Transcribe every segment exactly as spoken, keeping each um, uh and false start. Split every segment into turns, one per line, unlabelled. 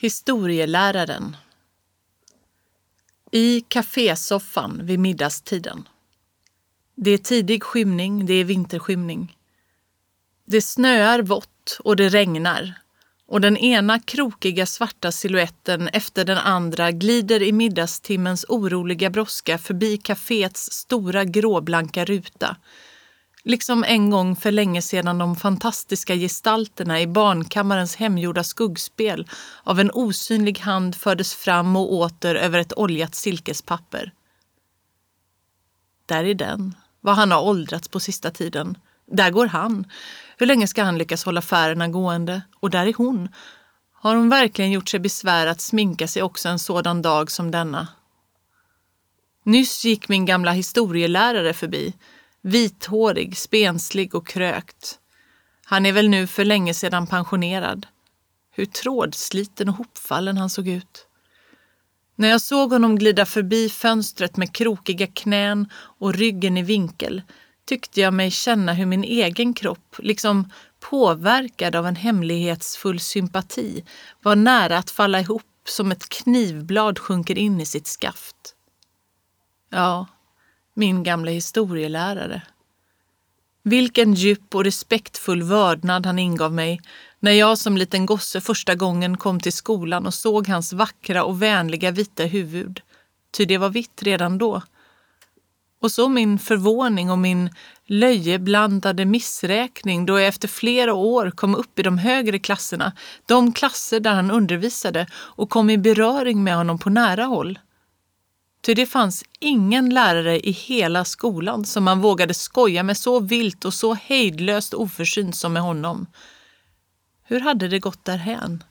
Historieläraren. I kafésoffan vid middagstiden. Det är tidig skymning, det är vinterskymning. Det snöar vått och det regnar. Och den ena krokiga svarta siluetten efter den andra glider i middagstimmens oroliga brådska förbi kaféets stora gråblanka ruta. Liksom en gång för länge sedan de fantastiska gestalterna i barnkammarens hemgjorda skuggspel av en osynlig hand fördes fram och åter över ett oljat silkespapper. Där är den, vad han har åldrats på sista tiden. Där går han. Hur länge ska han lyckas hålla färgerna gående? Och där är hon. Har hon verkligen gjort sig besvär att sminka sig också en sådan dag som denna? Nyss gick min gamla historielärare förbi. Vithårig, spenslig och krökt. Han är väl nu för länge sedan pensionerad. Hur trådsliten och hopfallen han såg ut. När jag såg honom glida förbi fönstret med krokiga knän och ryggen i vinkel tyckte jag mig känna hur min egen kropp, liksom påverkad av en hemlighetsfull sympati, var nära att falla ihop som ett knivblad sjunker in i sitt skaft. Ja, min gamla historielärare. Vilken djup och respektfull vördnad han ingav mig när jag som liten gosse första gången kom till skolan och såg hans vackra och vänliga vita huvud. Ty det var vitt redan då. Och så min förvåning och min löjeblandade missräkning då jag efter flera år kom upp i de högre klasserna, de klasser där han undervisade, och kom i beröring med honom på nära håll. Ty det fanns ingen lärare i hela skolan som man vågade skoja med så vilt och så hejdlöst oförsynt som med honom. Hur hade det gått därhän?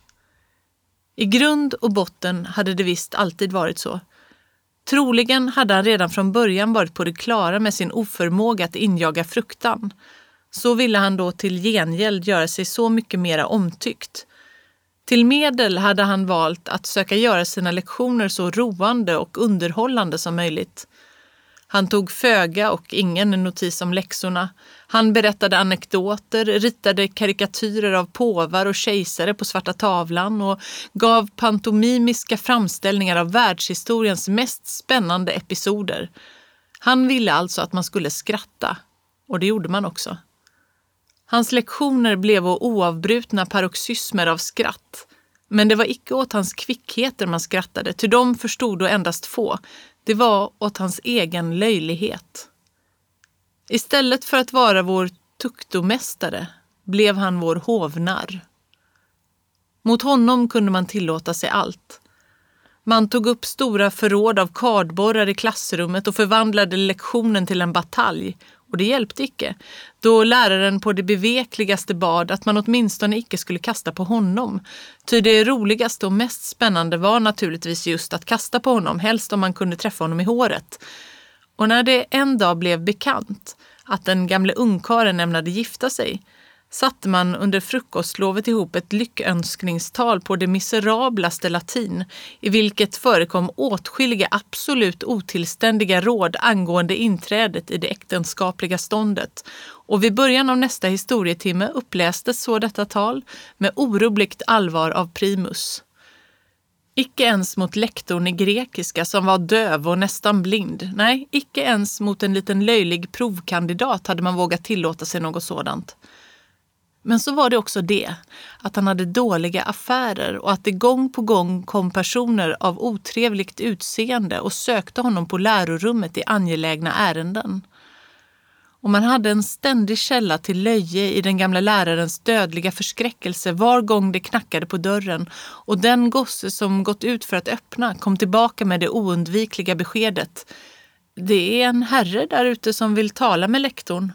I grund och botten hade det visst alltid varit så. Troligen hade han redan från början varit på det klara med sin oförmåga att injaga fruktan. Så ville han då till gengäld göra sig så mycket mera omtyckt. Till medel hade han valt att söka göra sina lektioner så roande och underhållande som möjligt. Han tog föga och ingen notis om läxorna. Han berättade anekdoter, ritade karikatyrer av påvar och kejsare på svarta tavlan och gav pantomimiska framställningar av världshistoriens mest spännande episoder. Han ville alltså att man skulle skratta, och det gjorde man också. Hans lektioner blev oavbrutna paroxysmer av skratt. Men det var icke åt hans kvickheter man skrattade, ty de förstod då endast få. Det var åt hans egen löjlighet. Istället för att vara vår tuktomästare blev han vår hovnarr. Mot honom kunde man tillåta sig allt. Man tog upp stora förråd av kardborrar i klassrummet och förvandlade lektionen till en batalj. Och det hjälpte icke, då läraren på det bevekligaste bad att man åtminstone icke skulle kasta på honom. Ty det roligaste och mest spännande var naturligtvis just att kasta på honom, helst om man kunde träffa honom i håret. Och när det en dag blev bekant att den gamle ungkaren ämnade gifta sig, satte man under frukostlovet ihop ett lyckönskningstal på det miserablaste latin, i vilket förekom åtskilliga absolut otillständiga råd angående inträdet i det äktenskapliga ståndet. Och vid början av nästa historietimme upplästes så detta tal med orubbligt allvar av primus. Icke ens mot lektorn i grekiska som var döv och nästan blind. Nej, icke ens mot en liten löjlig provkandidat hade man vågat tillåta sig något sådant. Men så var det också det, att han hade dåliga affärer och att det gång på gång kom personer av otrevligt utseende och sökte honom på lärorummet i angelägna ärenden. Och man hade en ständig källa till löje i den gamla lärarens dödliga förskräckelse var gång det knackade på dörren, och den gosse som gått ut för att öppna kom tillbaka med det oundvikliga beskedet: det är en herre där ute som vill tala med lektorn.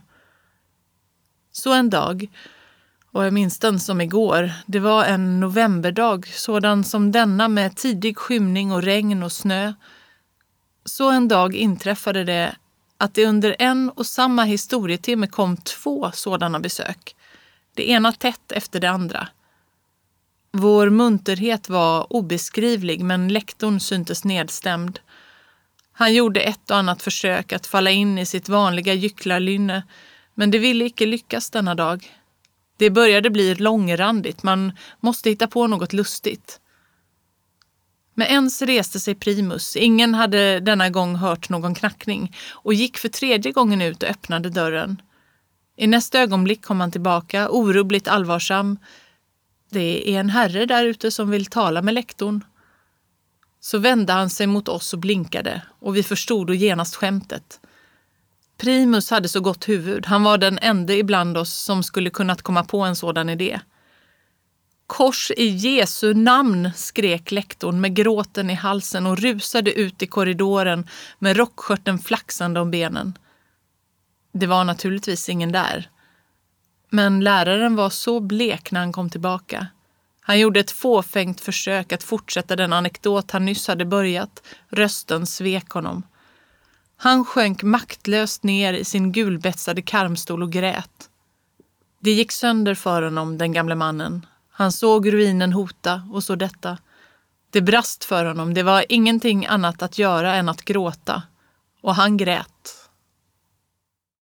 Så en dag, och jag minns den som igår, det var en novemberdag, sådan som denna med tidig skymning och regn och snö. Så en dag inträffade det att det under en och samma historietimme kom två sådana besök. Det ena tätt efter det andra. Vår munterhet var obeskrivlig, men lektorn syntes nedstämd. Han gjorde ett och annat försök att falla in i sitt vanliga gycklarlynne, men det ville icke lyckas denna dag. Det började bli långrandigt, man måste hitta på något lustigt. Men ens reste sig Primus, ingen hade denna gång hört någon knackning, och gick för tredje gången ut och öppnade dörren. I nästa ögonblick kom han tillbaka, orubbligt allvarsam. Det är en herre där ute som vill tala med lektorn. Så vände han sig mot oss och blinkade, och vi förstod och genast skämtet. Primus hade så gott huvud, han var den enda ibland oss som skulle kunnat komma på en sådan idé. Kors i Jesu namn, skrek lektorn med gråten i halsen och rusade ut i korridoren med rockskörten flaxande om benen. Det var naturligtvis ingen där. Men läraren var så blek när han kom tillbaka. Han gjorde ett fåfängt försök att fortsätta den anekdot han nyss hade börjat. Rösten svek honom. Han sjönk maktlöst ner i sin gulbetsade karmstol och grät. Det gick sönder för honom, den gamle mannen. Han såg ruinen hota och så detta. Det brast för honom, det var ingenting annat att göra än att gråta. Och han grät.